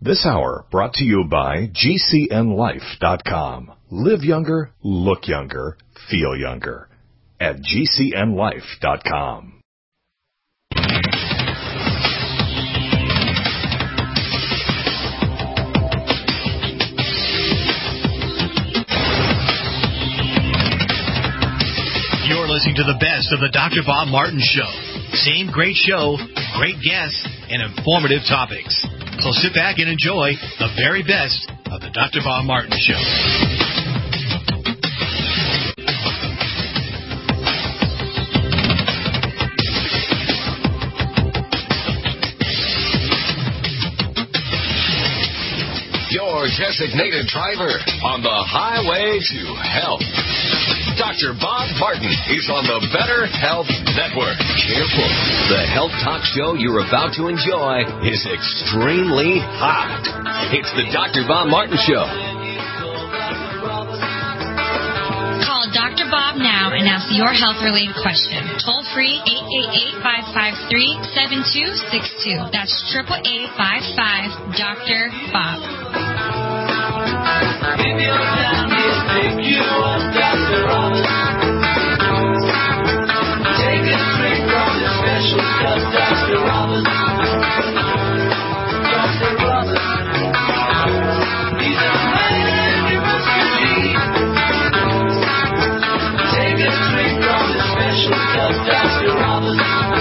This hour brought to you by GCNLife.com. Live younger, look younger, feel younger at GCNLife.com. You're listening to the best of the Dr. Bob Martin Show. Same great show, great guests, and informative topics. So sit back and enjoy the very best of the Dr. Bob Martin Show. Your designated driver on the highway to health. Dr. Bob Martin is on the Better Health Network. Careful. The health talk show you're about to enjoy is extremely hot. It's the Dr. Bob Martin Show. Call Dr. Bob now and ask your health-related question. Toll free 888-553-7262. That's 888-55-Dr. Bob. If your time is pick you up, Dr. Roberts. Take a drink from the special stuff, Dr. Roberts. Dr. Roberts. He's a man you must believe. Take a drink from the special stuff, Dr. Roberts.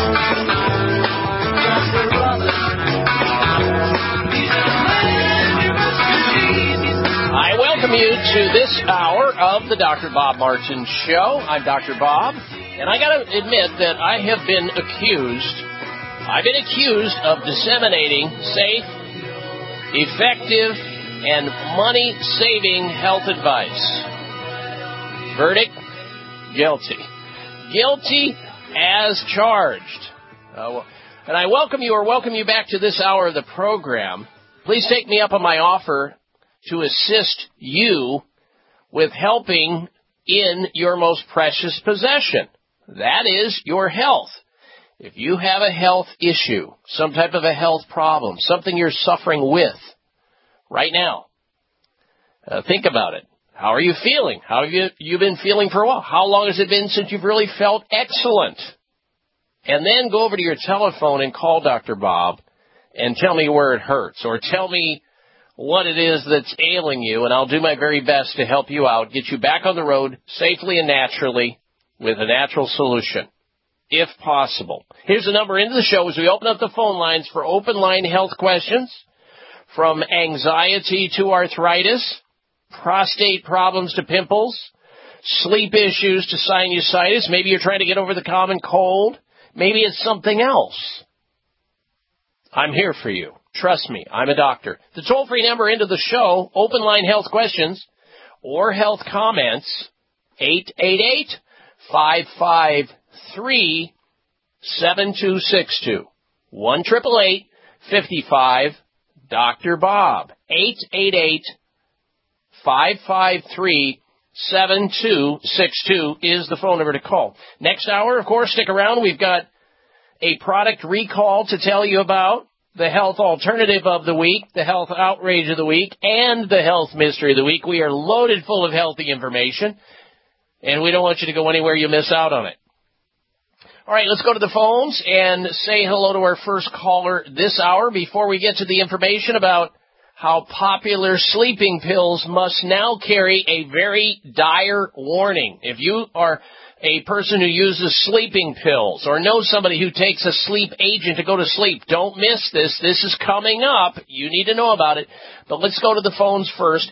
Dr. Roberts. He's a man you must believe. I welcome you to this hour of the Dr. Bob Martin Show. I'm Dr. Bob, and I got to admit that I've been accused of disseminating safe, effective, and money-saving health advice. Verdict, guilty. Guilty as charged. And I welcome you back to this hour of the program. Please take me up on my offer to assist you with helping in your most precious possession. That is your health. If you have a health issue, some type of a health problem, something you're suffering with right now, think about it. How are you feeling? How have you been feeling for a while? How long has it been since you've really felt excellent? And then go over to your telephone and call Dr. Bob and tell me where it hurts, or tell me what it is that's ailing you, and I'll do my very best to help you out, get you back on the road safely and naturally with a natural solution, if possible. Here's the number into the show as we open up the phone lines for open line health questions, from anxiety to arthritis, prostate problems to pimples, sleep issues to sinusitis. Maybe you're trying to get over the common cold. Maybe it's something else. I'm here for you. Trust me, I'm a doctor. The toll-free number into the show, open line health questions or health comments, 888-553-7262. 1-888-55-Dr. Bob. 888-553-7262 is the phone number to call. Next hour, of course, stick around. We've got a product recall to tell you about, the health alternative of the week, the health outrage of the week, and the health mystery of the week. We are loaded full of healthy information, and we don't want you to go anywhere you miss out on it. All right, let's go to the phones and say hello to our first caller this hour before we get to the information about how popular sleeping pills must now carry a very dire warning. If you are a person who uses sleeping pills or knows somebody who takes a sleep agent to go to sleep, don't miss this. This is coming up. You need to know about it. But let's go to the phones first.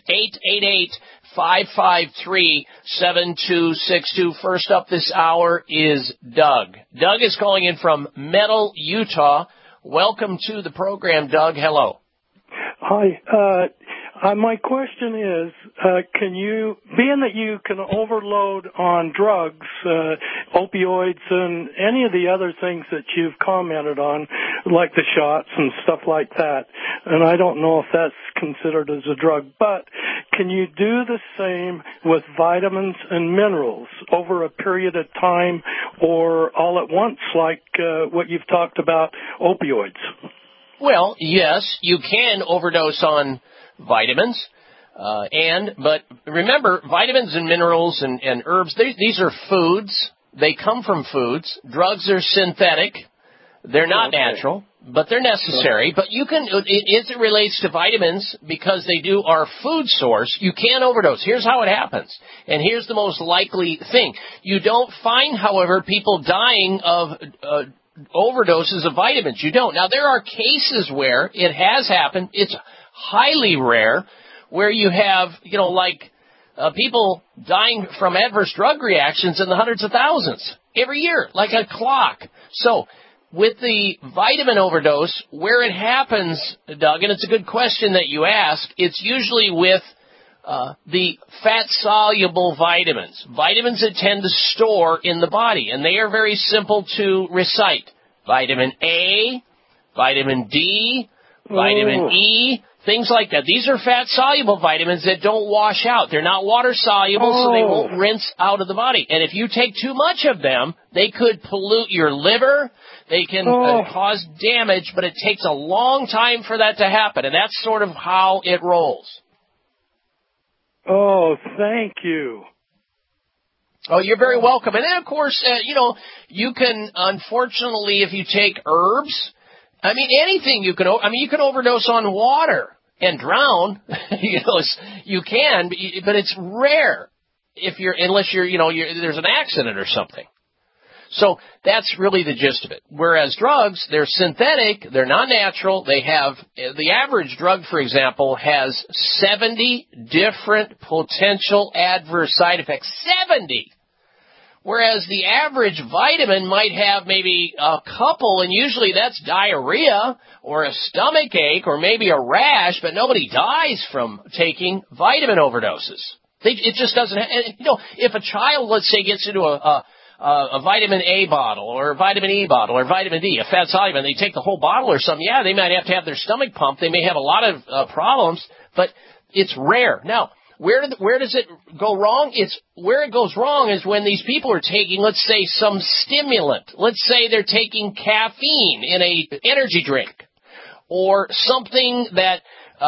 888-553-7262. First up this hour is Doug. Doug is calling in from Metal, Utah. Welcome to the program, Doug. Hello. Hi. My question is, being that you can overload on drugs, opioids, and any of the other things that you've commented on, like the shots and stuff like that, and I don't know if that's considered as a drug, but can you do the same with vitamins and minerals over a period of time or all at once, like what you've talked about, opioids? Well, yes, you can overdose on vitamins. But remember, vitamins and minerals and herbs, these are foods. They come from foods. Drugs are synthetic. They're not natural, but they're necessary. But you can, as it relates to vitamins, because they are food source, you can overdose. Here's how it happens. And here's the most likely thing. You don't find, however, people dying of overdoses of vitamins. You don't. Now, there are cases where it has happened. It's highly rare, where you have, people dying from adverse drug reactions in the hundreds of thousands every year, like a clock. So, with the vitamin overdose, where it happens, Doug, and it's a good question that you ask, it's usually with the fat-soluble vitamins, vitamins that tend to store in the body, and they are very simple to recite. Vitamin A, vitamin D, vitamin E, things like that. These are fat-soluble vitamins that don't wash out. They're not water-soluble, so they won't rinse out of the body. And if you take too much of them, they could pollute your liver. They can cause damage, but it takes a long time for that to happen, and that's sort of how it rolls. Oh, thank you. Oh, you're very welcome. And then, of course, you can, unfortunately, if you take herbs, anything you can overdose on water and drown. You can, but it's rare unless there's an accident or something. So that's really the gist of it. Whereas drugs, they're synthetic, they're not natural. They have, the average drug, for example, has 70 different potential adverse side effects. 70! Whereas the average vitamin might have maybe a couple, and usually that's diarrhea or a stomach ache or maybe a rash, but nobody dies from taking vitamin overdoses. It just doesn't, if a child, let's say, gets into a vitamin A bottle or a vitamin E bottle or vitamin D, a fat soluble, and they take the whole bottle or something, yeah, they might have to have their stomach pumped. They may have a lot of problems, but it's rare. Now, where does it go wrong? Where it goes wrong is when these people are taking, let's say, some stimulant. Let's say they're taking caffeine in a energy drink or something that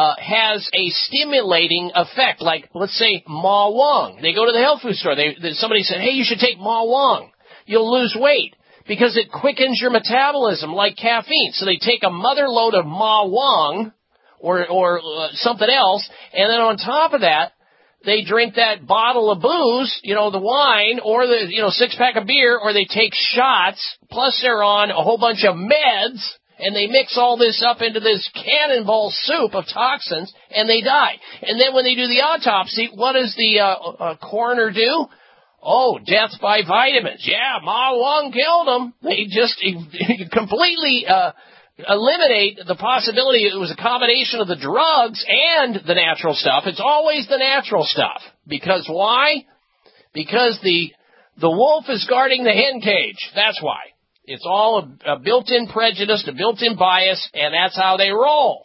has a stimulating effect, like, let's say, Ma Wong. They go to the health food store. Somebody said, hey, you should take Ma Wong. You'll lose weight because it quickens your metabolism like caffeine. So they take a mother load of Ma Wong or something else, and then on top of that, they drink that bottle of booze, the wine, or the, six-pack of beer, or they take shots, plus they're on a whole bunch of meds, and they mix all this up into this cannonball soup of toxins, and they die. And then when they do the autopsy, what does the coroner do? Oh, death by vitamins. Yeah, Ma Wong killed him. They just completely eliminate the possibility it was a combination of the drugs and the natural stuff. It's always the natural stuff. Because why? Because the wolf is guarding the hen cage. That's why. It's all a built-in prejudice, a built-in bias, and that's how they roll.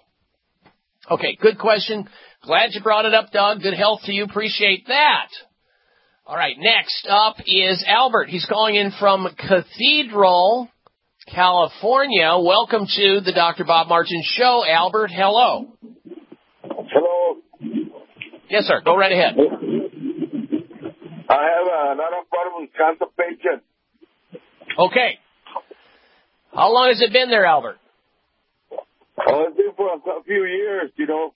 Okay, good question. Glad you brought it up, Doug. Good health to you. Appreciate that. All right, next up is Albert. He's calling in from Cathedral, California. Welcome to the Dr. Bob Martin Show. Albert, hello. Hello. Yes, sir. Go right ahead. I have another problem, constipation. Okay. How long has it been there, Albert? Oh, it's been for a few years,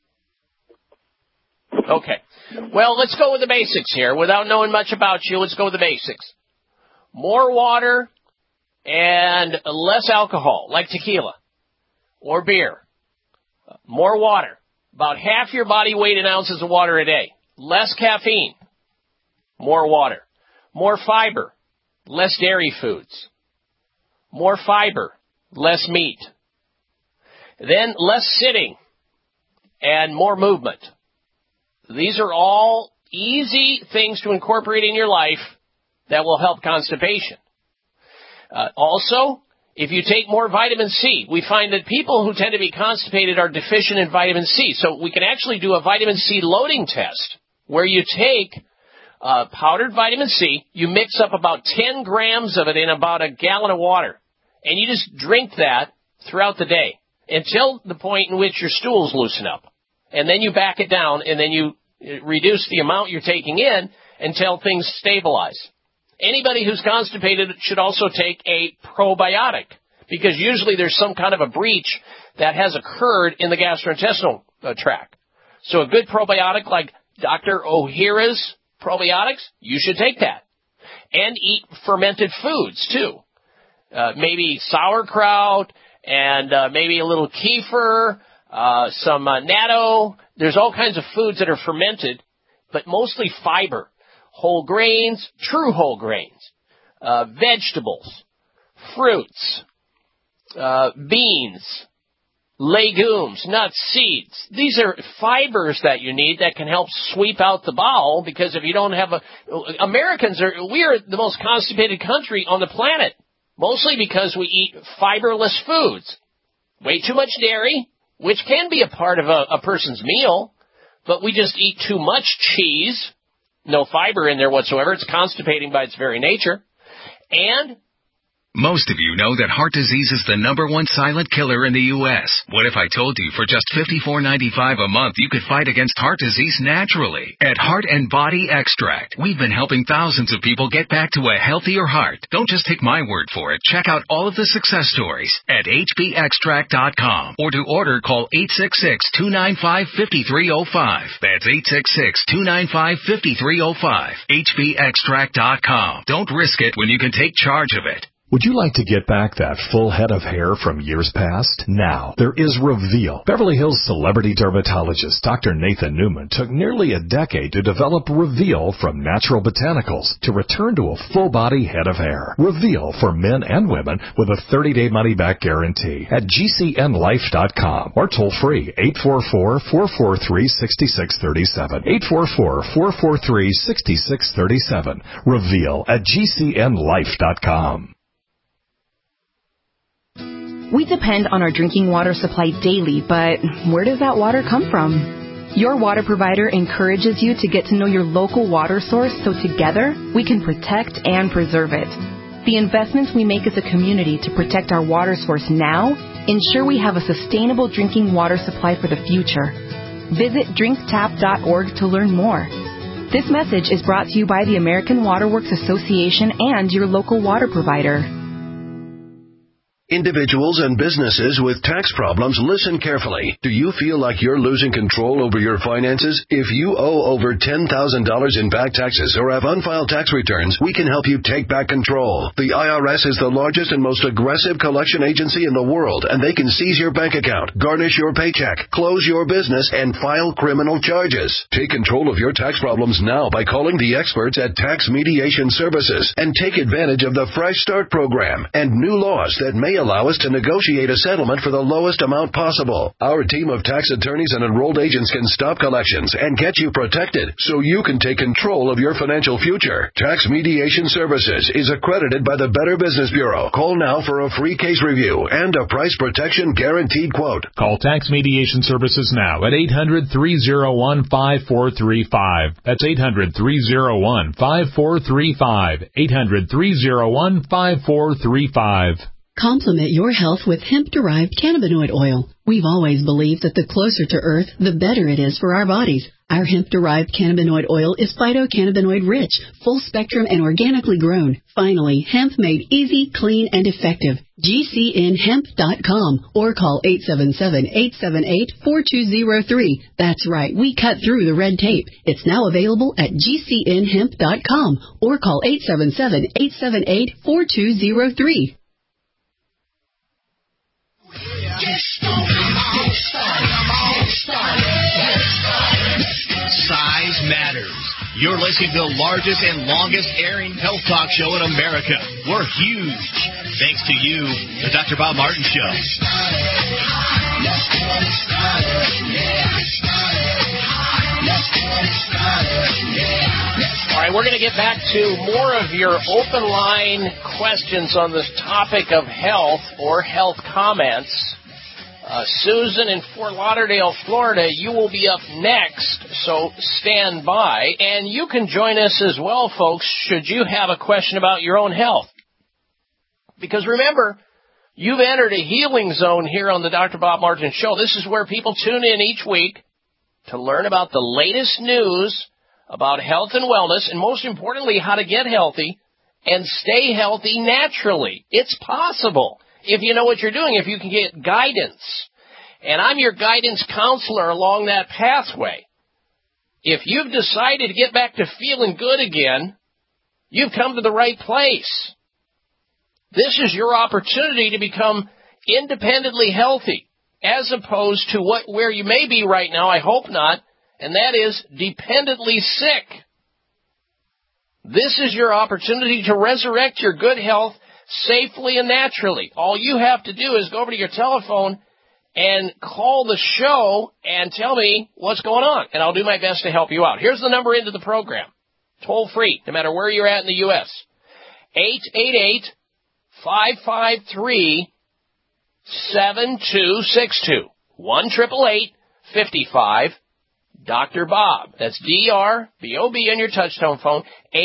Okay. Well, let's go with the basics here. Without knowing much about you, let's go with the basics. More water and less alcohol, like tequila or beer. More water. About half your body weight in ounces of water a day. Less caffeine. More water. More fiber. Less dairy foods. More fiber. Less meat. Then less sitting and more movement. These are all easy things to incorporate in your life that will help constipation. Also, if you take more vitamin C, we find that people who tend to be constipated are deficient in vitamin C. So we can actually do a vitamin C loading test where you take powdered vitamin C, you mix up about 10 grams of it in about a gallon of water, and you just drink that throughout the day. until the point in which your stools loosen up. And then you back it down, and then you reduce the amount you're taking in until things stabilize. Anybody who's constipated should also take a probiotic, because usually there's some kind of a breach that has occurred in the gastrointestinal tract. So a good probiotic like Dr. Ohhira's probiotics, you should take that. And eat fermented foods, too. Maybe sauerkraut and maybe a little kefir, some natto. There's all kinds of foods that are fermented, but mostly fiber. Whole grains, true whole grains, vegetables, fruits, beans, legumes, nuts, seeds. These are fibers that you need that can help sweep out the bowel, because if you don't have we are the most constipated country on the planet, mostly because we eat fiberless foods. Way too much dairy, which can be a part of a person's meal, but we just eat too much cheese. No fiber in there whatsoever. It's constipating by its very nature. And most of you know that heart disease is the #1 silent killer in the U.S. What if I told you for just $54.95 a month you could fight against heart disease naturally? At Heart and Body Extract, we've been helping thousands of people get back to a healthier heart. Don't just take my word for it. Check out all of the success stories at hbextract.com, or to order, call 866-295-5305. That's 866-295-5305. hbextract.com. Don't risk it when you can take charge of it. Would you like to get back that full head of hair from years past? Now, there is Reveal. Beverly Hills celebrity dermatologist Dr. Nathan Newman took nearly a decade to develop Reveal from natural botanicals to return to a full-body head of hair. Reveal for men and women with a 30-day money-back guarantee at GCNlife.com or toll-free 844-443-6637. 844-443-6637. Reveal at GCNlife.com. We depend on our drinking water supply daily, but where does that water come from? Your water provider encourages you to get to know your local water source so together we can protect and preserve it. The investments we make as a community to protect our water source now ensure we have a sustainable drinking water supply for the future. Visit drinktap.org to learn more. This message is brought to you by the American Water Works Association and your local water provider. Individuals and businesses with tax problems, listen carefully. Do you feel like you're losing control over your finances? If you owe over $10,000 in back taxes or have unfiled tax returns, we can help you take back control. The IRS is the largest and most aggressive collection agency in the world, and they can seize your bank account, garnish your paycheck, close your business, and file criminal charges. Take control of your tax problems now by calling the experts at Tax Mediation Services and take advantage of the Fresh Start program and new laws that may allow us to negotiate a settlement for the lowest amount possible. Our team of tax attorneys and enrolled agents can stop collections and get you protected so you can take control of your financial future. Tax Mediation Services is accredited by the Better Business Bureau. Call now for a free case review and a price protection guaranteed quote. Call Tax Mediation Services now at 800-301-5435. That's 800-301-5435. 800-301-5435. Complement your health with hemp-derived cannabinoid oil. We've always believed that the closer to Earth, the better it is for our bodies. Our hemp-derived cannabinoid oil is phytocannabinoid-rich, full-spectrum, and organically grown. Finally, hemp made easy, clean, and effective. GCNhemp.com or call 877-878-4203. That's right, we cut through the red tape. It's now available at GCNhemp.com or call 877-878-4203. Size matters. You're listening to the largest and longest airing health talk show in America. We're huge. Thanks to you, the Dr. Bob Martin Show. All right, we're going to get back to more of your open line questions on this topic of health or health comments. Susan in Fort Lauderdale, Florida, you will be up next, so stand by. And you can join us as well, folks, should you have a question about your own health. Because remember, You've entered a healing zone here on the Dr. Bob Martin Show. This is where people tune in each week to learn about the latest news about health and wellness, and most importantly, how to get healthy and stay healthy naturally. It's possible if you know what you're doing, if you can get guidance. And I'm your guidance counselor along that pathway. If you've decided to get back to feeling good again, you've come to the right place. This is your opportunity to become independently healthy, as opposed to where you may be right now, I hope not, and that is dependently sick. This is your opportunity to resurrect your good health safely and naturally. All you have to do is go over to your telephone and call the show and tell me what's going on, and I'll do my best to help you out. Here's the number into the program. Toll free, no matter where you're at in the U.S. 888-553-7262. 1-888-55 Dr. Bob. That's D-R-B-O-B on your touchtone phone.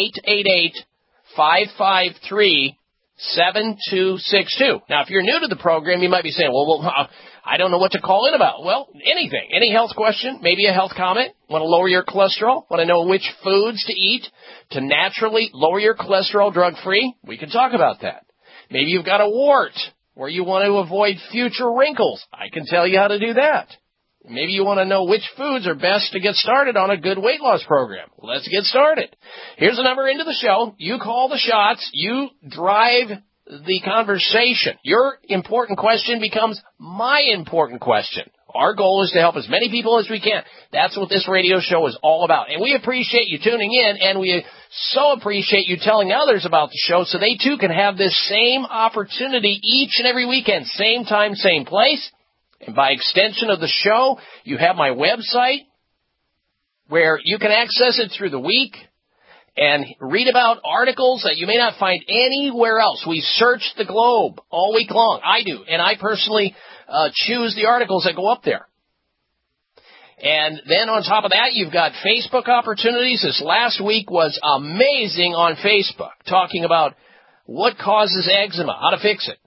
888-553-7262. Now, if you're new to the program, you might be saying, well, I don't know what to call in about. Well, anything. Any health question, maybe a health comment. Want to lower your cholesterol? Want to know which foods to eat to naturally lower your cholesterol drug-free? We can talk about that. Maybe you've got a wart or you want to avoid future wrinkles. I can tell you how to do that. Maybe you want to know which foods are best to get started on a good weight loss program. Let's get started. Here's the number into the show. You call the shots. You drive the conversation. Your important question becomes my important question. Our goal is to help as many people as we can. That's what this radio show is all about. And we appreciate you tuning in, and we so appreciate you telling others about the show so they too can have this same opportunity each and every weekend, same time, same place. And by extension of the show, you have my website where you can access it through the week and read about articles that you may not find anywhere else. We search the globe all week long. I do, and I personally choose the articles that go up there. And then on top of that, you've got Facebook opportunities. This last week was amazing on Facebook, talking about what causes eczema, how to fix it,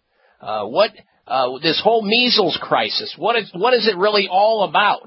this whole measles crisis, what is it really all about?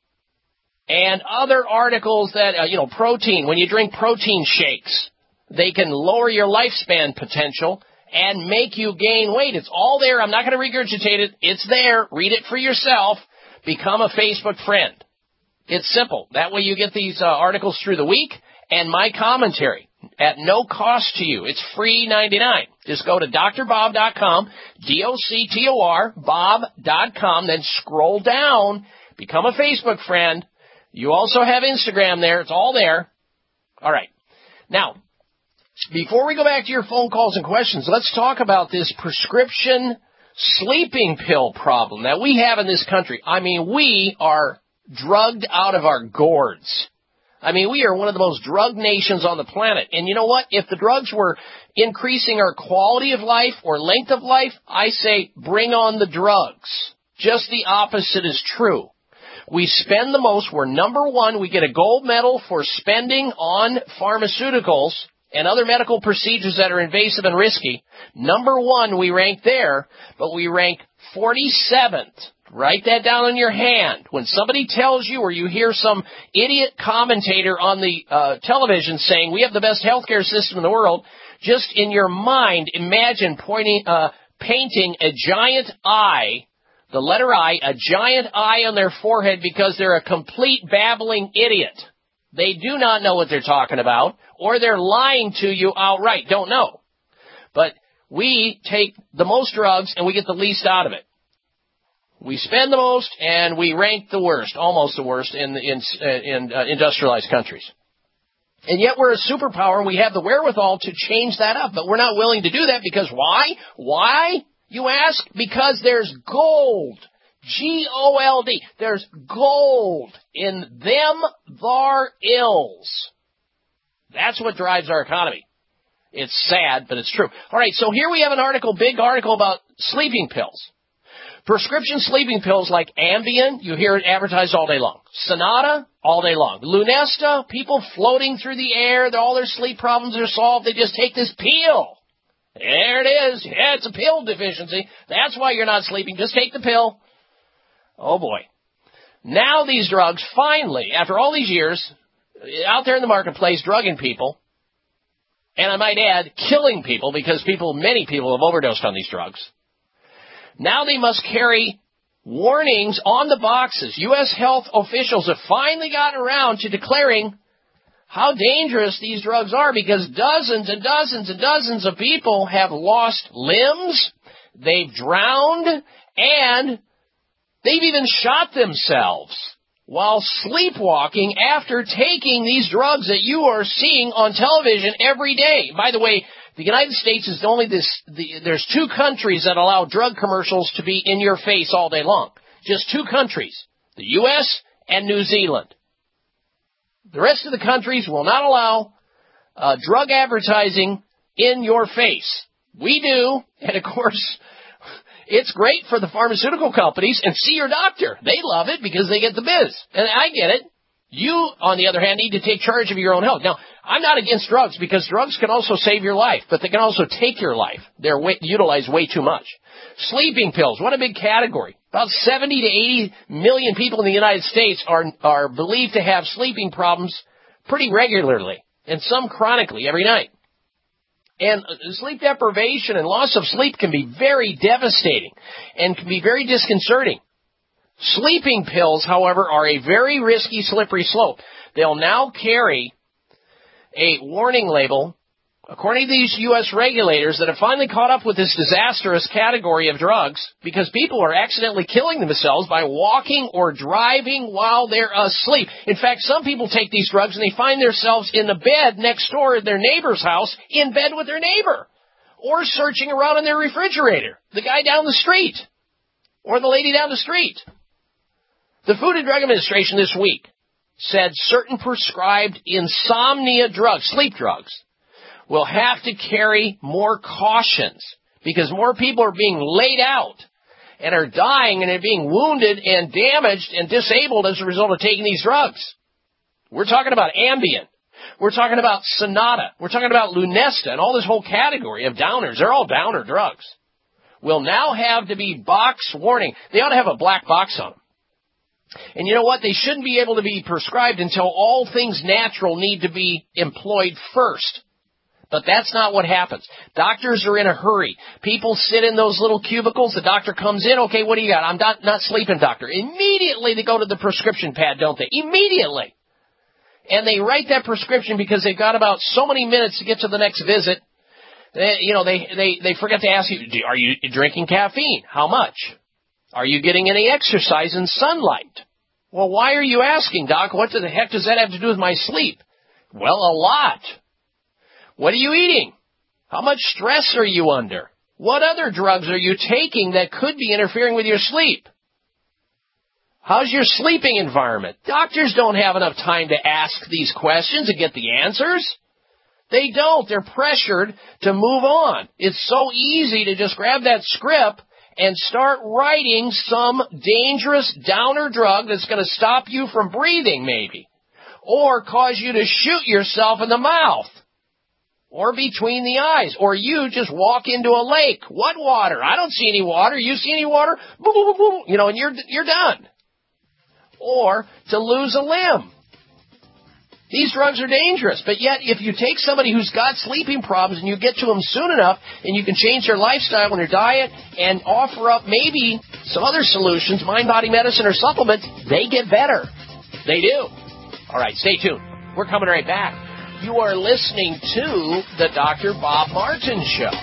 And other articles that, protein, when you drink protein shakes, they can lower your lifespan potential and make you gain weight. It's all there. I'm not going to regurgitate it. It's there. Read it for yourself. Become a Facebook friend. It's simple. That way you get these articles through the week and my commentary at no cost to you. It's free 99. Just go to drbob.com, D-O-C-T-O-R, bob.com, then scroll down, become a Facebook friend. You also have Instagram there. It's all there. All right. Now, before we go back to your phone calls and questions, let's talk about this prescription sleeping pill problem that we have in this country. I mean, we are drugged out of our gourds. I mean, we are one of the most drugged nations on the planet. And you know what? If the drugs were increasing our quality of life or length of life, I say bring on the drugs. Just the opposite is true. We spend the most. We're number one. We get a gold medal for spending on pharmaceuticals and other medical procedures that are invasive and risky. Number one, we rank there, but we rank 47th. Write that down on your hand. When somebody tells you or you hear some idiot commentator on the television saying we have the best healthcare system in the world, just in your mind imagine painting a giant I, the letter I, a giant I on their forehead because they're a complete babbling idiot. They do not know what they're talking about, or they're lying to you outright. Don't know. But we take the most drugs and we get the least out of it. We spend the most, and we rank the worst, almost the worst, in industrialized countries. And yet we're a superpower, and we have the wherewithal to change that up. But we're not willing to do that because why? Why, you ask? Because there's gold. G-O-L-D. There's gold in them thar ills. That's what drives our economy. It's sad, but it's true. All right, so here we have an article, big article about sleeping pills. Prescription sleeping pills like Ambien, you hear it advertised all day long. Sonata, all day long. Lunesta, people floating through the air, all their sleep problems are solved. They just take this pill. There it is. Yeah, it's a pill deficiency. That's why you're not sleeping. Just take the pill. Oh, boy. Now these drugs, finally, after all these years, out there in the marketplace, drugging people, and I might add, killing people, because many people have overdosed on these drugs. Now they must carry warnings on the boxes. U.S. health officials have finally gotten around to declaring how dangerous these drugs are, because dozens and dozens and dozens of people have lost limbs, they've drowned, and they've even shot themselves while sleepwalking after taking these drugs that you are seeing on television every day. By the way, the United States is there's 2 countries that allow drug commercials to be in your face all day long. Just 2 countries, the U.S. and New Zealand. The rest of the countries will not allow drug advertising in your face. We do, and of course, it's great for the pharmaceutical companies, and see your doctor. They love it because they get the biz. And I get it. You, on the other hand, need to take charge of your own health. Now, I'm not against drugs, because drugs can also save your life, but they can also take your life. They're utilized way too much. Sleeping pills, what a big category. About 70 to 80 million people in the United States are believed to have sleeping problems pretty regularly, and some chronically every night. And sleep deprivation and loss of sleep can be very devastating and can be very disconcerting. Sleeping pills, however, are a very risky, slippery slope. They'll now carry a warning label, according to these U.S. regulators that have finally caught up with this disastrous category of drugs, because people are accidentally killing themselves by walking or driving while they're asleep. In fact, some people take these drugs and they find themselves in the bed next door at their neighbor's house, in bed with their neighbor, or searching around in their refrigerator, the guy down the street, or the lady down the street. The Food and Drug Administration this week said certain prescribed insomnia drugs, sleep drugs, will have to carry more cautions, because more people are being laid out and are dying and are being wounded and damaged and disabled as a result of taking these drugs. We're talking about Ambien. We're talking about Sonata. We're talking about Lunesta and all this whole category of downers. They're all downer drugs. Will now have to be box warning. They ought to have a black box on them. And you know what? They shouldn't be able to be prescribed until all things natural need to be employed first. But that's not what happens. Doctors are in a hurry. People sit in those little cubicles. The doctor comes in. Okay, what do you got? I'm not sleeping, doctor. Immediately they go to the prescription pad, don't they? Immediately. And they write that prescription because they've got about so many minutes to get to the next visit. They forget to ask you, are you drinking caffeine? How much? Are you getting any exercise and sunlight? Well, why are you asking, Doc? What the heck does that have to do with my sleep? Well, a lot. What are you eating? How much stress are you under? What other drugs are you taking that could be interfering with your sleep? How's your sleeping environment? Doctors don't have enough time to ask these questions and get the answers. They don't. They're pressured to move on. It's so easy to just grab that script and start writing some dangerous downer drug that's going to stop you from breathing, maybe, or cause you to shoot yourself in the mouth, or between the eyes, or you just walk into a lake. What water? I don't see any water. You see any water? Boom, boom, boom, boom. And you're done. Or to lose a limb. These drugs are dangerous, but yet if you take somebody who's got sleeping problems and you get to them soon enough and you can change their lifestyle and their diet and offer up maybe some other solutions, mind-body medicine or supplements, they get better. They do. All right, stay tuned. We're coming right back. You are listening to the Dr. Bob Martin Show.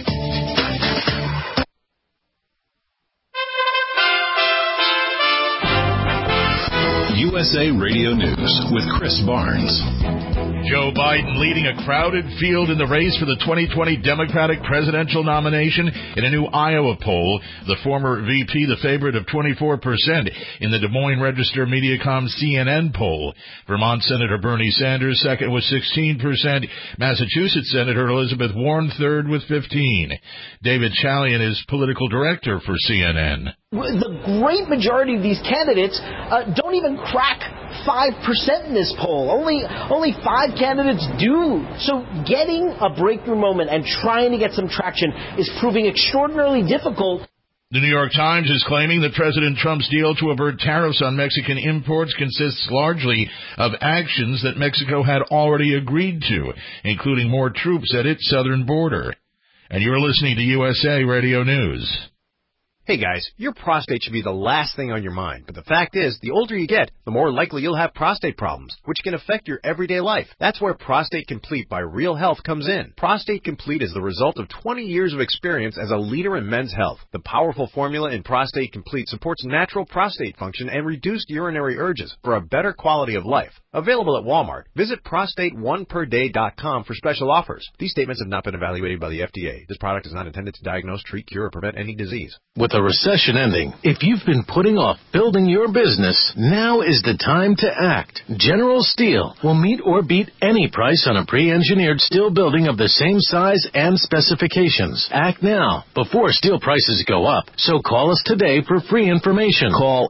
USA Radio News with Chris Barnes. Joe Biden leading a crowded field in the race for the 2020 Democratic presidential nomination in a new Iowa poll. The former VP, the favorite of 24% in the Des Moines Register Mediacom CNN poll. Vermont Senator Bernie Sanders second with 16%. Massachusetts Senator Elizabeth Warren third with 15%. David Chalian is political director for CNN. The great majority of these candidates don't even crack 5% in this poll. Only 5 candidates do. So getting a breakthrough moment and trying to get some traction is proving extraordinarily difficult. The New York Times is claiming that President Trump's deal to avert tariffs on Mexican imports consists largely of actions that Mexico had already agreed to, including more troops at its southern border. And you're listening to USA Radio News. Hey guys, your prostate should be the last thing on your mind, but the fact is, the older you get, the more likely you'll have prostate problems, which can affect your everyday life. That's where Prostate Complete by Real Health comes in. Prostate Complete is the result of 20 years of experience as a leader in men's health. The powerful formula in Prostate Complete supports natural prostate function and reduced urinary urges for a better quality of life. Available at Walmart. Visit prostate1perday.com for special offers. These statements have not been evaluated by the FDA. This product is not intended to diagnose, treat, cure, or prevent any disease. With the recession ending, if you've been putting off building your business, now is the time to act. General Steel will meet or beat any price on a pre-engineered steel building of the same size and specifications. Act now, before steel prices go up. So call us today for free information. Call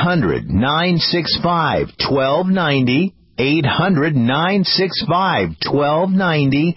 800-965-1290. 800-965-1290.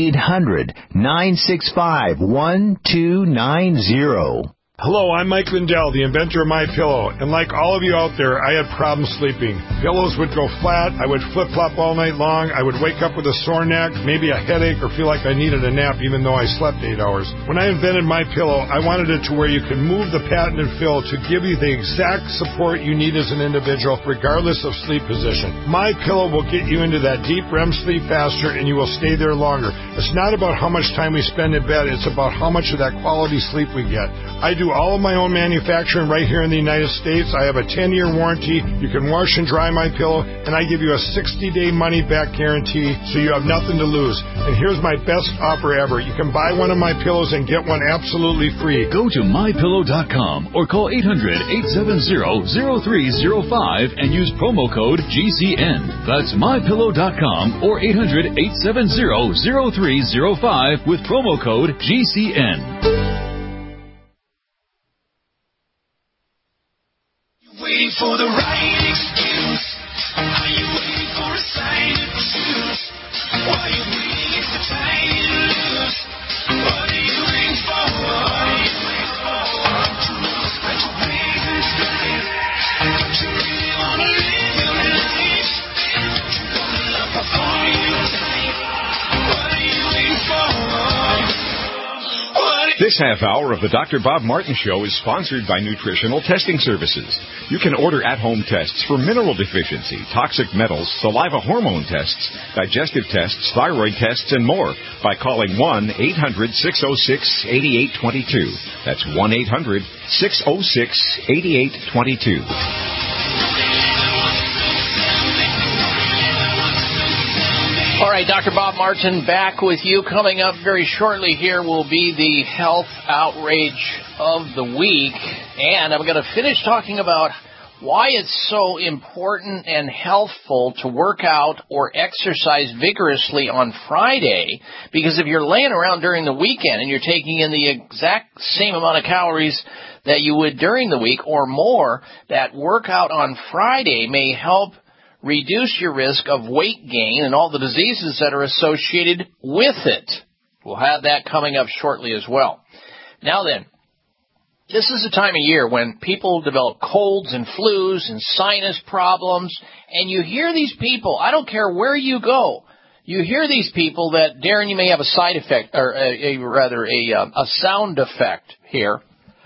800-965-1290. Hello, I'm Mike Lindell, the inventor of MyPillow, and like all of you out there, I had problems sleeping. Pillows would go flat, I would flip-flop all night long, I would wake up with a sore neck, maybe a headache, or feel like I needed a nap even though I slept 8 hours. When I invented MyPillow, I wanted it to where you could move the patented fill to give you the exact support you need as an individual, regardless of sleep position. MyPillow will get you into that deep REM sleep faster, and you will stay there longer. It's not about how much time we spend in bed, it's about how much of that quality sleep we get. I do all of my own manufacturing right here in the United States. I have a 10-year warranty. You can wash and dry my pillow, and I give you a 60-day money-back guarantee, so you have nothing to lose. And here's my best offer ever. You can buy one of my pillows and get one absolutely free. Go to mypillow.com or call 800-870-0305 and use promo code GCN. That's mypillow.com or 800-870-0305 with promo code GCN. Waiting for the right excuse. Are you waiting for a sign to choose? While you're waiting, it's the time to lose. What are you waiting for? Don't you want to spread your wings and fly? Don't you really want to live your life? Don't you want to love before you die? What are you waiting for? This half hour of the Dr. Bob Martin Show is sponsored by Nutritional Testing Services. You can order at-home tests for mineral deficiency, toxic metals, saliva hormone tests, digestive tests, thyroid tests, and more by calling 1-800-606-8822. That's 1-800-606-8822. All right, Dr. Bob Martin back with you. Coming up very shortly here will be the health outrage of the week. And I'm going to finish talking about why it's so important and healthful to work out or exercise vigorously on Friday. Because if you're laying around during the weekend and you're taking in the exact same amount of calories that you would during the week or more, that workout on Friday may help reduce your risk of weight gain and all the diseases that are associated with it. We'll have that coming up shortly as well. Now then, this is a time of year when people develop colds and flus and sinus problems, and you hear these people, I don't care where you go, you hear these people that, Darren, you may have a side effect, or a sound effect here.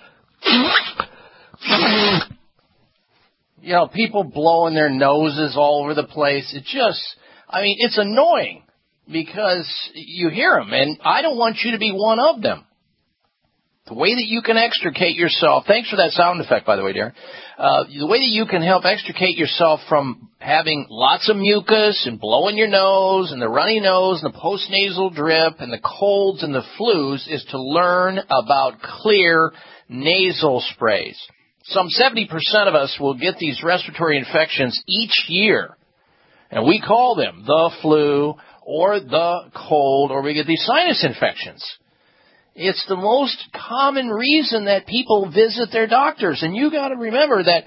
You know, people blowing their noses all over the place. It's annoying because you hear them, and I don't want you to be one of them. The way that you can extricate yourself, thanks for that sound effect, by the way, Darren, the way that you can help extricate yourself from having lots of mucus and blowing your nose and the runny nose and the postnasal drip and the colds and the flus is to learn about clear nasal sprays. Some 70% of us will get these respiratory infections each year, and we call them the flu or the cold, or we get these sinus infections. It's the most common reason that people visit their doctors, and you got to remember that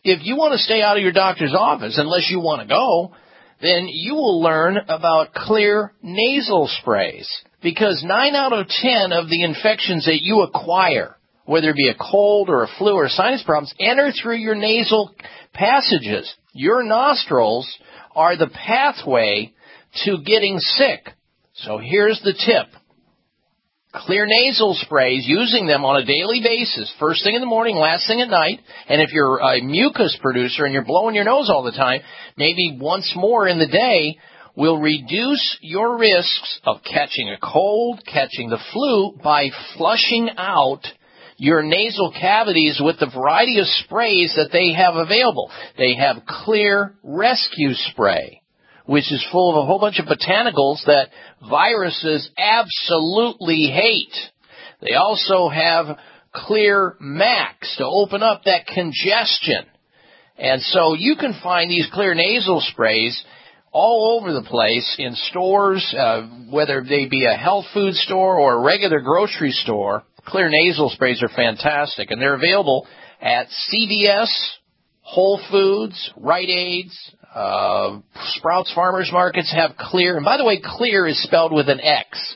if you want to stay out of your doctor's office, unless you want to go, then you will learn about Clear nasal sprays. Because 9 out of 10 of the infections that you acquire, whether it be a cold or a flu or sinus problems, enter through your nasal passages. Your nostrils are the pathway to getting sick. So here's the tip. Clear nasal sprays, using them on a daily basis, first thing in the morning, last thing at night, and if you're a mucus producer and you're blowing your nose all the time, maybe once more in the day, will reduce your risks of catching a cold, catching the flu, by flushing out your nasal cavities with the variety of sprays that they have available. They have Clear Rescue Spray, which is full of a whole bunch of botanicals that viruses absolutely hate. They also have Clear Max to open up that congestion. And so you can find these Clear nasal sprays all over the place in stores, whether they be a health food store or a regular grocery store. Clear nasal sprays are fantastic, and they're available at CVS, Whole Foods, Rite Aids, Sprouts Farmers Markets have Clear. And by the way, Clear is spelled with an X.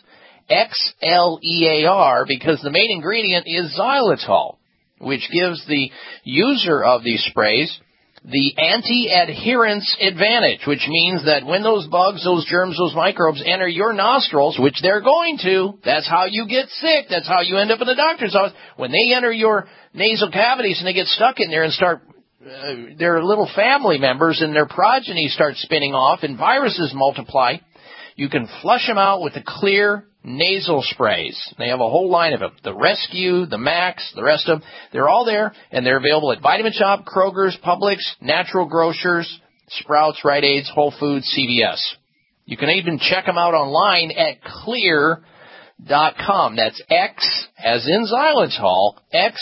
X-L-E-A-R, because the main ingredient is xylitol, which gives the user of these sprays the anti-adherence advantage, which means that when those bugs, those germs, those microbes enter your nostrils, which they're going to, that's how you get sick, that's how you end up in the doctor's office. When they enter your nasal cavities and they get stuck in there and start their little family members and their progeny start spinning off and viruses multiply, you can flush them out with the Clear nasal sprays. They have a whole line of them. The Rescue, the Max, the rest of them. They're all there, and they're available at Vitamin Shop, Kroger's, Publix, Natural Grocers, Sprouts, Rite Aids, Whole Foods, CVS. You can even check them out online at Clear.com. That's X, as in xylitol,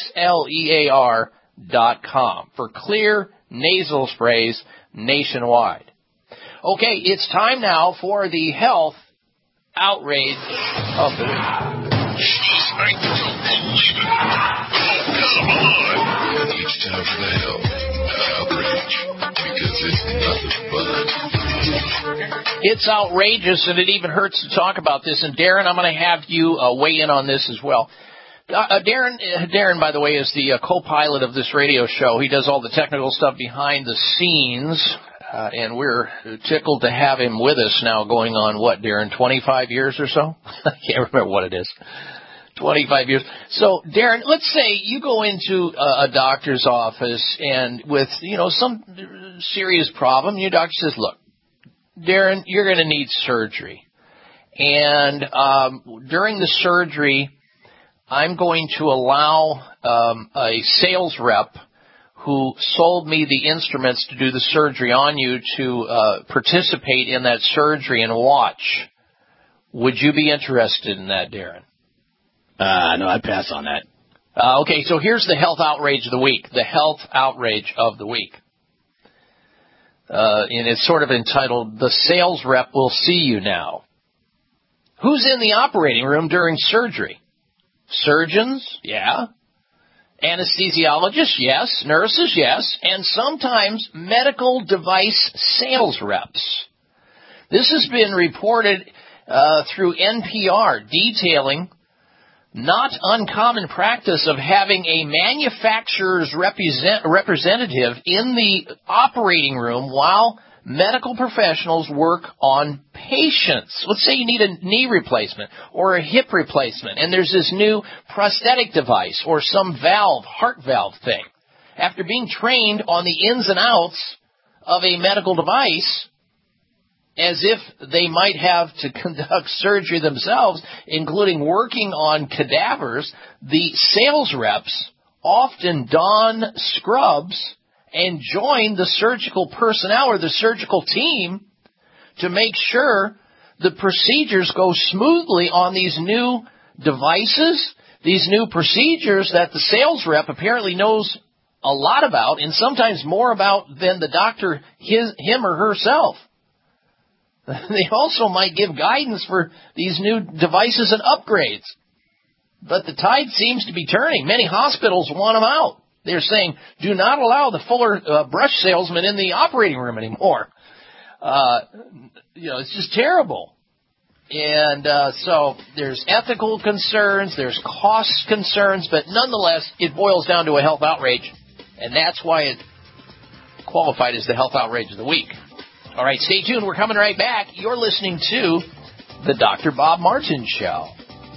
XLEAR.com for Clear nasal sprays nationwide. Okay, it's time now for the health outrage of the week. I don't believe it. Oh, come on. It's time for the health outrage, because it's nothing but. It's outrageous, and it even hurts to talk about this. And Darren, I'm going to have you weigh in on this as well. Darren, by the way, is the co-pilot of this radio show. He does all the technical stuff behind the scenes. And we're tickled to have him with us now, going on, what, Darren, 25 years or so? I can't remember what it is. 25 years. So, Darren, let's say you go into a doctor's office and with, some serious problem, your doctor says, look, Darren, you're going to need surgery. And during the surgery, I'm going to allow a sales rep who sold me the instruments to do the surgery on you to participate in that surgery and watch. Would you be interested in that, Darren? No, I'd pass on that. Okay, so here's the health outrage of the week. The health outrage of the week. And it's sort of entitled, The Sales Rep Will See You Now. Who's in the operating room during surgery? Surgeons? Yeah. Anesthesiologists, yes. Nurses, yes. And sometimes medical device sales reps. This has been reported through NPR, detailing not uncommon practice of having a manufacturer's representative in the operating room while medical professionals work on patients. Let's say you need a knee replacement or a hip replacement, and there's this new prosthetic device or some valve, heart valve thing. After being trained on the ins and outs of a medical device, as if they might have to conduct surgery themselves, including working on cadavers, the sales reps often don scrubs and join the surgical personnel or the surgical team to make sure the procedures go smoothly on these new devices, these new procedures that the sales rep apparently knows a lot about, and sometimes more about than the doctor, him or herself. They also might give guidance for these new devices and upgrades. But the tide seems to be turning. Many hospitals want them out. They're saying, do not allow the Fuller brush salesman in the operating room anymore. It's just terrible. And so there's ethical concerns, there's cost concerns, but nonetheless, it boils down to a health outrage, and that's why it qualified as the Health Outrage of the Week. All right, stay tuned. We're coming right back. You're listening to the Dr. Bob Martin Show.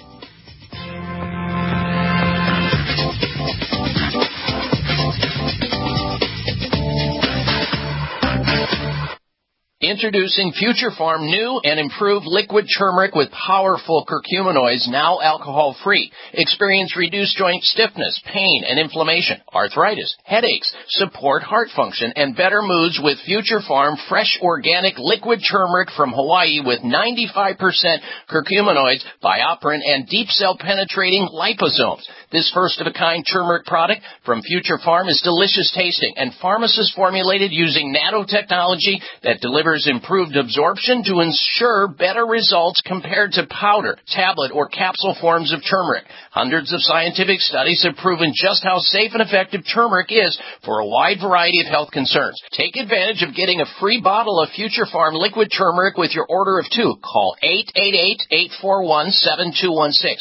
Introducing Future Farm new and improved liquid turmeric with powerful curcuminoids, now alcohol-free. Experience reduced joint stiffness, pain and inflammation, arthritis, headaches, support heart function, and better moods with Future Farm fresh organic liquid turmeric from Hawaii with 95% curcuminoids, BioPerine, and deep cell penetrating liposomes. This first-of-a-kind turmeric product from Future Farm is delicious tasting and pharmacist formulated using nanotechnology that delivers improved absorption to ensure better results compared to powder, tablet, or capsule forms of turmeric. Hundreds of scientific studies have proven just how safe and effective turmeric is for a wide variety of health concerns. Take advantage of getting a free bottle of Future Farm liquid turmeric with your order of 2. Call 888-841-7216.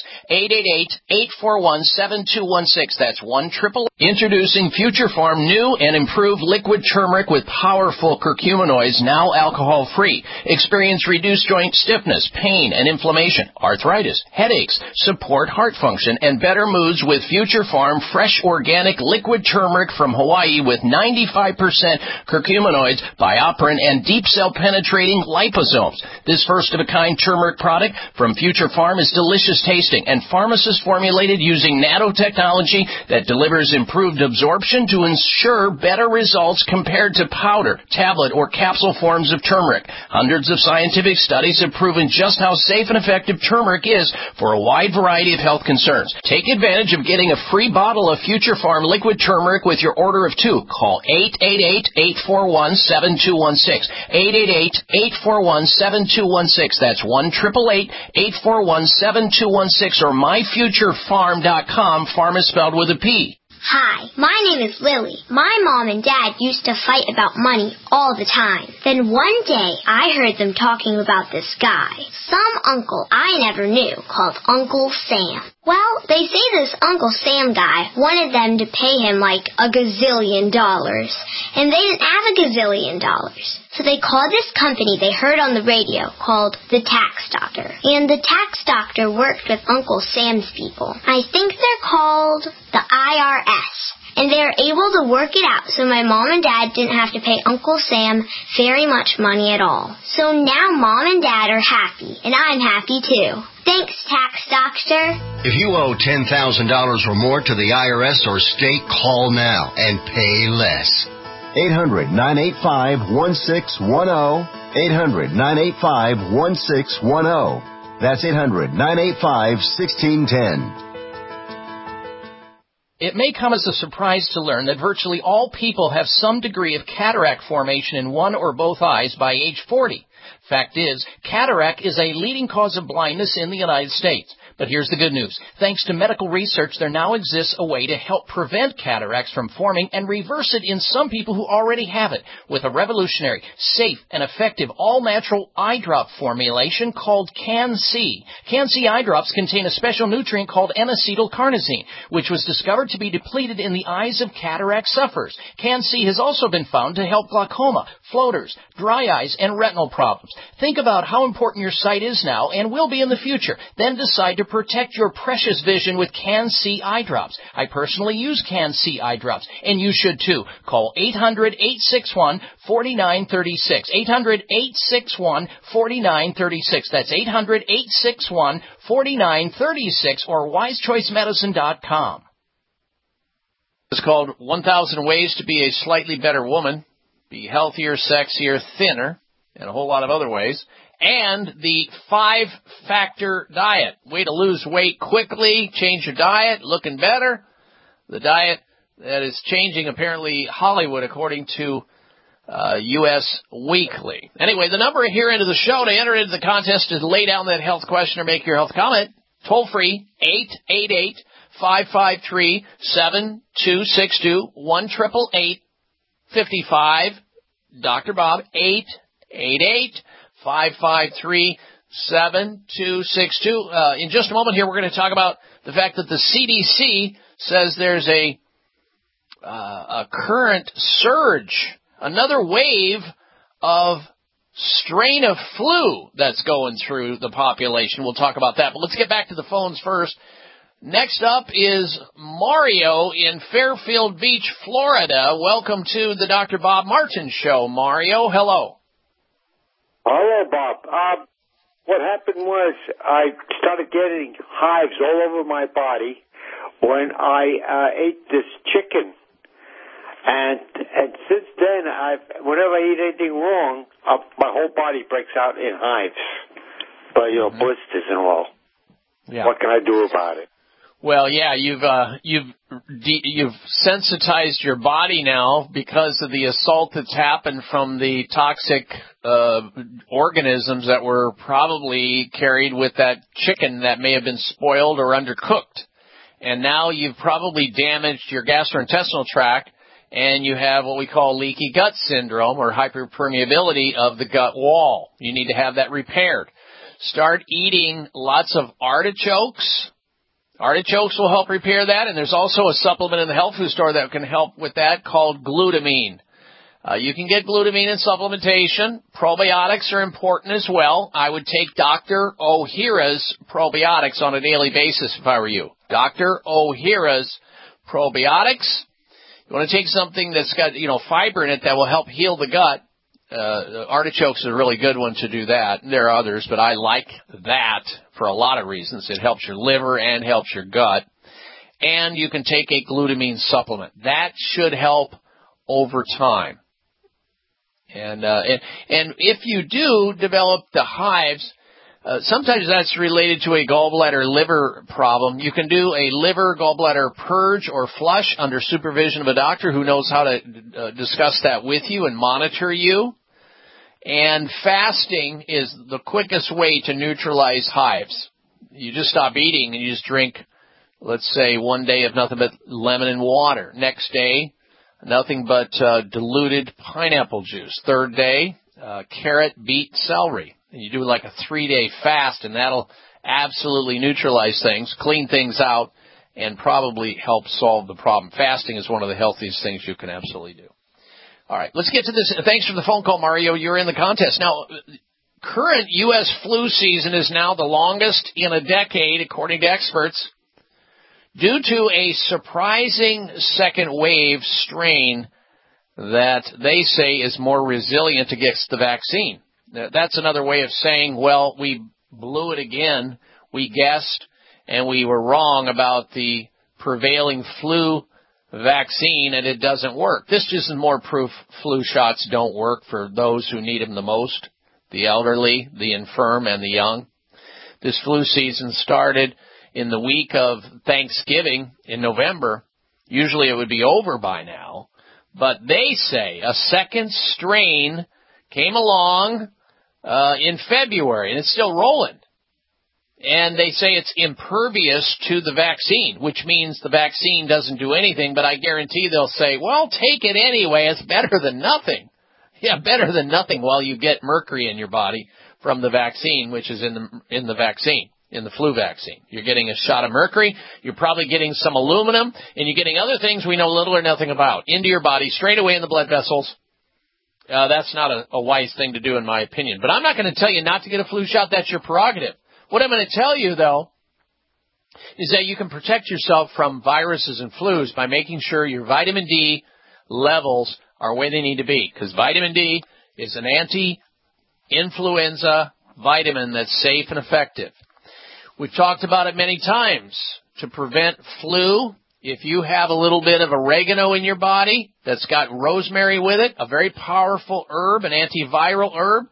888-841-7216. That's 1-888. Introducing Future Farm new and improved liquid turmeric with powerful curcuminoids, now alcohol-free. Experience reduced joint stiffness, pain and inflammation, arthritis, headaches, support heart function, and better moods with Future Farm fresh organic liquid turmeric from Hawaii with 95% curcuminoids, BioPerine, and deep cell penetrating liposomes. This first-of-a-kind turmeric product from Future Farm is delicious tasting and pharmacist formulated using nanotechnology that delivers improved absorption to ensure better results compared to powder, tablet, or capsule forms of turmeric. Hundreds of scientific studies have proven just how safe and effective turmeric is for a wide variety of health concerns. Take advantage of getting a free bottle of Future Farm liquid turmeric with your order of 2. Call 888-841-7216. 888-841-7216. That's 1-888-841-7216 or myfuturefarm.com. Farm is spelled with a P. Hi, my name is Lily. My mom and dad used to fight about money all the time. Then one day, I heard them talking about this guy, some uncle I never knew, called Uncle Sam. Well, they say this Uncle Sam guy wanted them to pay him like $1 gazillion, and they didn't have $1 gazillion. So they called this company they heard on the radio called the Tax Doctor. And the Tax Doctor worked with Uncle Sam's people. I think they're called the IRS. And they were able to work it out so my mom and dad didn't have to pay Uncle Sam very much money at all. So now mom and dad are happy, and I'm happy too. Thanks, Tax Doctor. If you owe $10,000 or more to the IRS or state, call now and pay less. 800-985-1610. 800-985-1610. That's 800-985-1610. It may come as a surprise to learn that virtually all people have some degree of cataract formation in one or both eyes by age 40. Fact is, cataract is a leading cause of blindness in the United States. But here's the good news. Thanks to medical research, there now exists a way to help prevent cataracts from forming and reverse it in some people who already have it with a revolutionary, safe, and effective all-natural eye drop formulation called Can-C. Can-C eye drops contain a special nutrient called N-acetylcarnosine, which was discovered to be depleted in the eyes of cataract sufferers. Can-C has also been found to help glaucoma, floaters, dry eyes, and retinal problems. Think about how important your sight is now and will be in the future. Then decide to protect your precious vision with Can-C eye drops. I personally use Can-C eye drops, and you should too. Call 800-861-4936. 800-861-4936. That's 800-861-4936 or wisechoicemedicine.com. It's called 1,000 Ways to Be a Slightly Better Woman, Be Healthier, Sexier, Thinner, and a whole lot of other ways. And the 5-factor diet. Way to lose weight quickly, change your diet, looking better. The diet that is changing, apparently, Hollywood, according to U.S. Weekly. Anyway, the number here into the show to enter into the contest is lay down that health question or make your health comment. Toll free, 553-7262, 1-888-55, Dr. Bob, 888-553-7262. In just a moment here, we're going to talk about the fact that the CDC says there's a current surge, another wave of strain of flu that's going through the population. We'll talk about that. But let's get back to the phones first. Next up is Mario in Fairfield Beach, Florida. Welcome to the Dr. Bob Martin Show. Mario, hello. Hello, Bob. What happened was I started getting hives all over my body when I ate this chicken. And since then, whenever I eat anything wrong, my whole body breaks out in hives, blisters and all. Yeah. What can I do about it? Well, yeah, you've sensitized your body now because of the assault that's happened from the toxic organisms that were probably carried with that chicken that may have been spoiled or undercooked. And now you've probably damaged your gastrointestinal tract, and you have what we call leaky gut syndrome or hyperpermeability of the gut wall. You need to have that repaired. Start eating lots of artichokes. Artichokes will help repair that, and there's also a supplement in the health food store that can help with that called glutamine. You can get glutamine in supplementation. Probiotics are important as well. I would take Dr. Ohhira's probiotics on a daily basis if I were you. Dr. Ohhira's probiotics. You want to take something that's got, fiber in it that will help heal the gut. Artichokes is a really good one to do that. There are others, but I like that for a lot of reasons. It helps your liver and helps your gut. And you can take a glutamine supplement. That should help over time. And if you do develop the hives, sometimes that's related to a gallbladder liver problem. You can do a liver gallbladder purge or flush under supervision of a doctor who knows how to discuss that with you and monitor you. And fasting is the quickest way to neutralize hives. You just stop eating and you just drink, let's say, one day of nothing but lemon and water. Next day, nothing but diluted pineapple juice. Third day, carrot, beet, celery. And you do like a 3-day fast, and that'll absolutely neutralize things, clean things out, and probably help solve the problem. Fasting is one of the healthiest things you can absolutely do. All right, let's get to this. Thanks for the phone call, Mario. You're in the contest. Now, current U.S. flu season is now the longest in a decade, according to experts, due to a surprising second wave strain that they say is more resilient against the vaccine. That's another way of saying, well, we blew it again. We guessed, and we were wrong about the prevailing flu vaccine, and it doesn't work. This just is more proof flu shots don't work for those who need them the most, the elderly, the infirm, and the young. This flu season started in the week of Thanksgiving in November. Usually it would be over by now, but they say a second strain came along in February, and it's still rolling. And they say it's impervious to the vaccine, which means the vaccine doesn't do anything, but I guarantee they'll say, well, take it anyway. It's better than nothing. Yeah, better than nothing while you get mercury in your body from the vaccine, which is in the vaccine, in the flu vaccine. You're getting a shot of mercury. You're probably getting some aluminum, and you're getting other things we know little or nothing about into your body, straight away in the blood vessels. That's not a wise thing to do, in my opinion. But I'm not going to tell you not to get a flu shot. That's your prerogative. What I'm going to tell you, though, is that you can protect yourself from viruses and flus by making sure your vitamin D levels are where they need to be, because vitamin D is an anti-influenza vitamin that's safe and effective. We've talked about it many times. To prevent flu, if you have a little bit of oregano in your body that's got rosemary with it, a very powerful herb, an antiviral herb,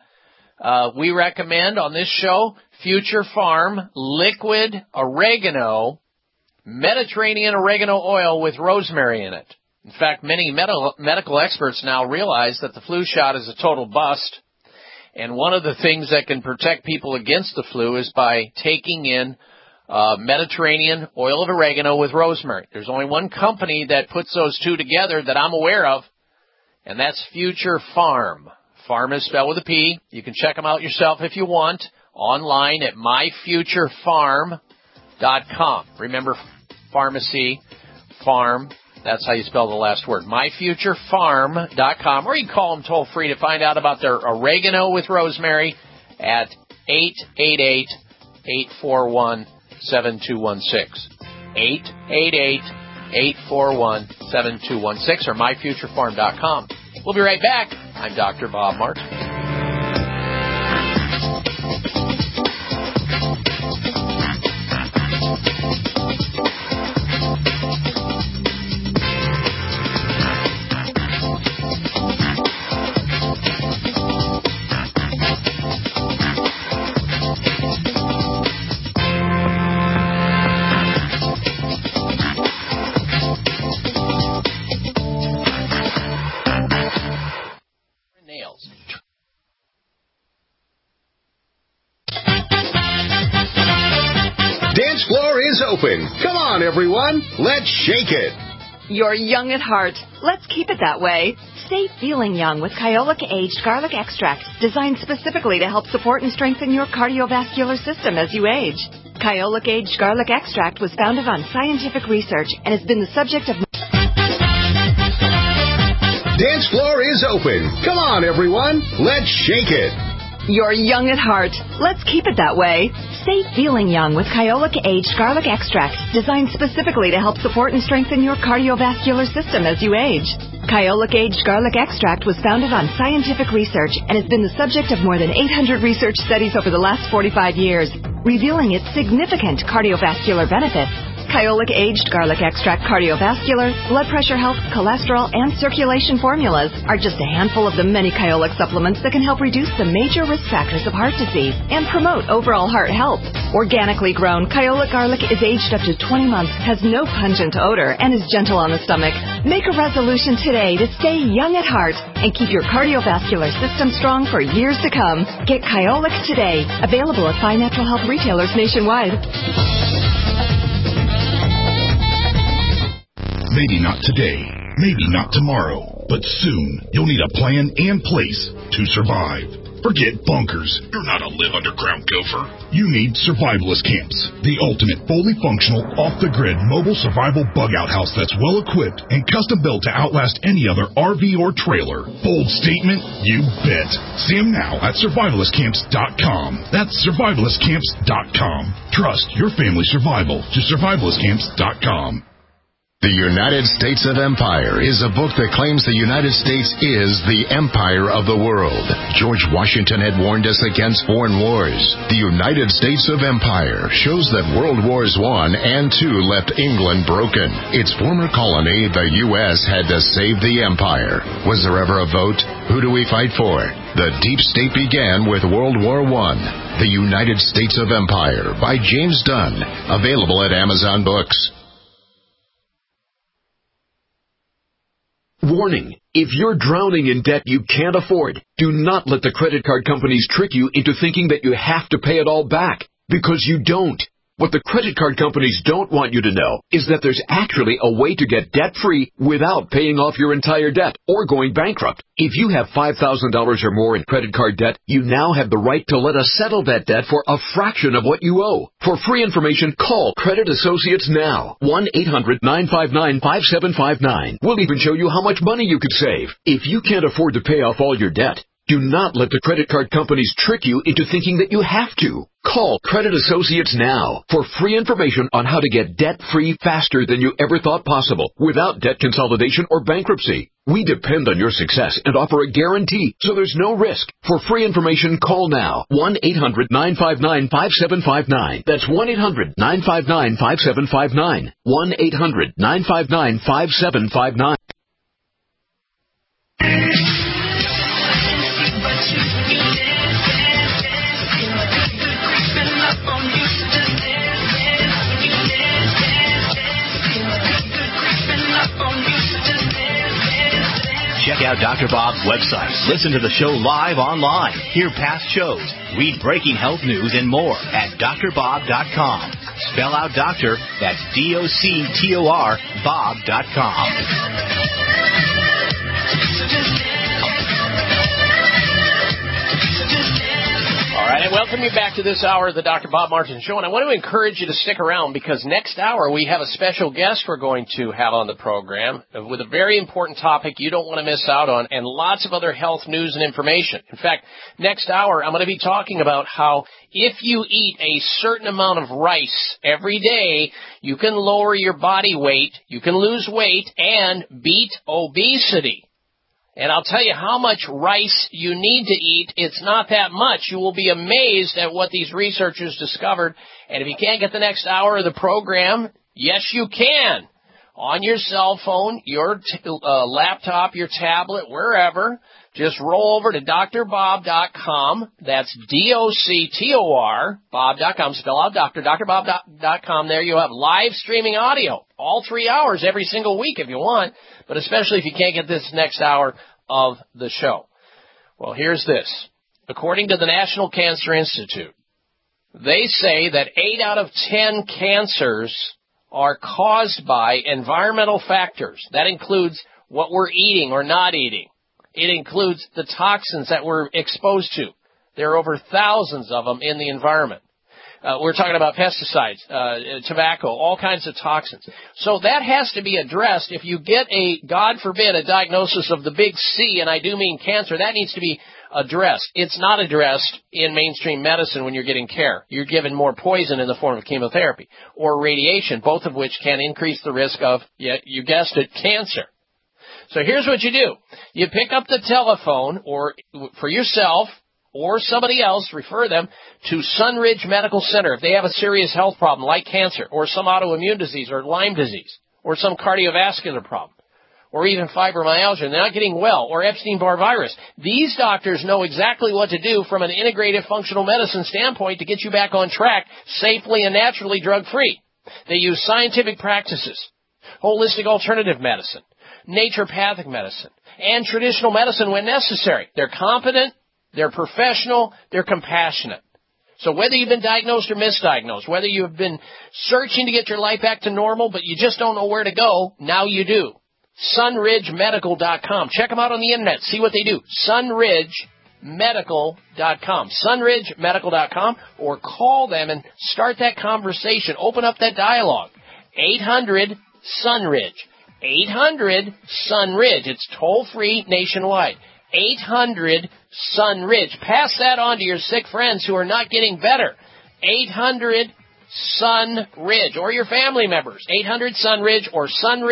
we recommend on this show Future Farm liquid oregano, Mediterranean oregano oil with rosemary in it. In fact, many medical experts now realize that the flu shot is a total bust. And one of the things that can protect people against the flu is by taking in Mediterranean oil of oregano with rosemary. There's only one company that puts those two together that I'm aware of, and that's Future Farm. Farm is spelled with a P. You can check them out yourself if you want online at myfuturefarm.com. Remember, pharmacy, farm, that's how you spell the last word. myfuturefarm.com, or you can call them toll free to find out about their oregano with rosemary at 888-841-7216. 888-841-7216 or myfuturefarm.com. We'll be right back. I'm Dr. Bob Martin. Dance floor is open. Come on, everyone. Let's shake it. You're young at heart. Let's keep it that way. Stay feeling young with Kyolic Aged Garlic Extract, designed specifically to help support and strengthen your cardiovascular system as you age. Kyolic Aged Garlic Extract was founded on scientific research and has been the subject of... Dance floor is open. Come on, everyone. Let's shake it. You're young at heart. Let's keep it that way. Stay feeling young with Kyolic Aged Garlic Extract, designed specifically to help support and strengthen your cardiovascular system as you age. Kyolic Aged Garlic Extract was founded on scientific research and has been the subject of more than 800 research studies over the last 45 years, revealing its significant cardiovascular benefits. Kyolic Aged Garlic Extract cardiovascular, blood pressure health, cholesterol, and circulation formulas are just a handful of the many Kyolic supplements that can help reduce the major risk factors of heart disease and promote overall heart health. Organically grown, Kyolic garlic is aged up to 20 months, has no pungent odor, and is gentle on the stomach. Make a resolution today to stay young at heart and keep your cardiovascular system strong for years to come. Get Kyolic today, available at fine natural health retailers nationwide. Maybe not today, maybe not tomorrow, but soon you'll need a plan and place to survive. Forget bunkers. You're not a live underground gopher. You need survivalist camps, the ultimate fully functional, off-the-grid mobile survival bug-out house that's well-equipped and custom-built to outlast any other RV or trailer. Bold statement? You bet. See them now at survivalistcamps.com. That's survivalistcamps.com. Trust your family's survival to survivalistcamps.com. The United States of Empire is a book that claims the United States is the empire of the world. George Washington had warned us against foreign wars. The United States of Empire shows that World Wars I and II left England broken. Its former colony, the U.S., had to save the empire. Was there ever a vote? Who do we fight for? The deep state began with World War I. The United States of Empire by James Dunn. Available at Amazon Books. Warning, if you're drowning in debt you can't afford, do not let the credit card companies trick you into thinking that you have to pay it all back, because you don't. What the credit card companies don't want you to know is that there's actually a way to get debt-free without paying off your entire debt or going bankrupt. If you have $5,000 or more in credit card debt, you now have the right to let us settle that debt for a fraction of what you owe. For free information, call Credit Associates now. 1-800-959-5759. We'll even show you how much money you could save. If you can't afford to pay off all your debt, do not let the credit card companies trick you into thinking that you have to. Call Credit Associates now for free information on how to get debt-free faster than you ever thought possible without debt consolidation or bankruptcy. We depend on your success and offer a guarantee, so there's no risk. For free information, call now. 1-800-959-5759. That's 1-800-959-5759. 1-800-959-5759. Check out Dr. Bob's website. Listen to the show live online. Hear past shows. Read breaking health news and more at drbob.com. spell out doctor. That's DOCTOR Bob.com. All right, and welcome you back to this hour of the Dr. Bob Martin Show. And I want to encourage you to stick around because next hour we have a special guest we're going to have on the program with a very important topic you don't want to miss out on and lots of other health news and information. In fact, next hour I'm going to be talking about how if you eat a certain amount of rice every day, you can lower your body weight, you can lose weight, and beat obesity. And I'll tell you how much rice you need to eat. It's not that much. You will be amazed at what these researchers discovered. And if you can't get the next hour of the program, yes, you can. On your cell phone, your laptop, your tablet, wherever, just roll over to drbob.com. That's DOCTOR, Bob.com. Spell out doctor, drbob.com. There you have live streaming audio, all 3 hours every single week if you want, but especially if you can't get this next hour of the show. Well, here's this. According to the National Cancer Institute, they say that 8 out of 10 cancers are caused by environmental factors. That includes what we're eating or not eating. It includes the toxins that we're exposed to. There are over thousands of them in the environment. We're talking about pesticides, tobacco, all kinds of toxins. So that has to be addressed. If you get God forbid, a diagnosis of the big C, and I do mean cancer, that needs to be addressed. It's not addressed in mainstream medicine when you're getting care. You're given more poison in the form of chemotherapy or radiation, both of which can increase the risk of, you guessed it, cancer. So here's what you do. You pick up the telephone, or for yourself or somebody else, refer them to Sunridge Medical Center if they have a serious health problem like cancer or some autoimmune disease or Lyme disease or some cardiovascular problem or even fibromyalgia and they're not getting well, or Epstein-Barr virus. These doctors know exactly what to do from an integrative functional medicine standpoint to get you back on track safely and naturally drug-free. They use scientific practices, holistic alternative medicine, naturopathic medicine, and traditional medicine when necessary. They're competent, they're professional, they're compassionate. So whether you've been diagnosed or misdiagnosed, whether you've been searching to get your life back to normal but you just don't know where to go, now you do. SunridgeMedical.com. Check them out on the internet. See what they do. SunridgeMedical.com. SunridgeMedical.com, or call them and start that conversation. Open up that dialogue. 800-SUNRIDGE. 800-SUNRIDGE. It's toll-free nationwide. 800-SUNRIDGE. Pass that on to your sick friends who are not getting better. 800-SUNRIDGE, or your family members. 800-SUNRIDGE or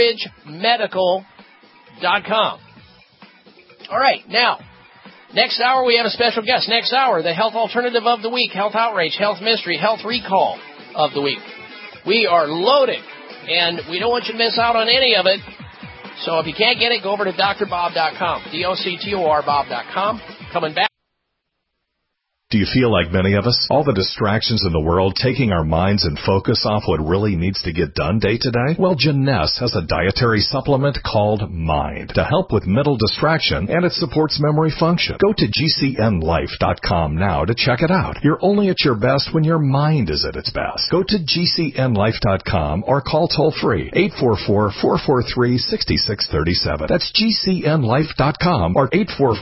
SunridgeMedical.com. All right, now, next hour we have a special guest. Next hour, the health alternative of the week, health outrage, health mystery, health recall of the week. We are loaded, and we don't want you to miss out on any of it. So if you can't get it, go over to drbob.com, DOCTOR Bob.com. Coming back. Do you feel like many of us? All the distractions in the world taking our minds and focus off what really needs to get done day to day? Well, Janess has a dietary supplement called Mind to help with mental distraction, and it supports memory function. Go to GCNlife.com now to check it out. You're only at your best when your mind is at its best. Go to GCNlife.com or call toll-free 844-443-6637. That's GCNlife.com or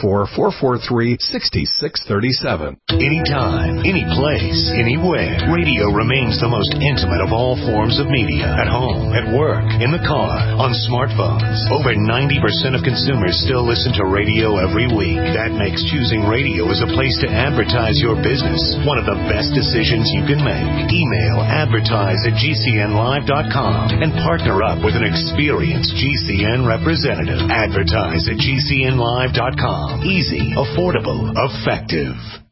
844-443-6637. Anytime, any place, anywhere. Radio remains the most intimate of all forms of media. At home, at work, in the car, on smartphones. Over 90% of consumers still listen to radio every week. That makes choosing radio as a place to advertise your business one of the best decisions you can make. Email advertise@gcnlive.com and partner up with an experienced GCN representative. Advertise at gcnlive.com. Easy, affordable, effective.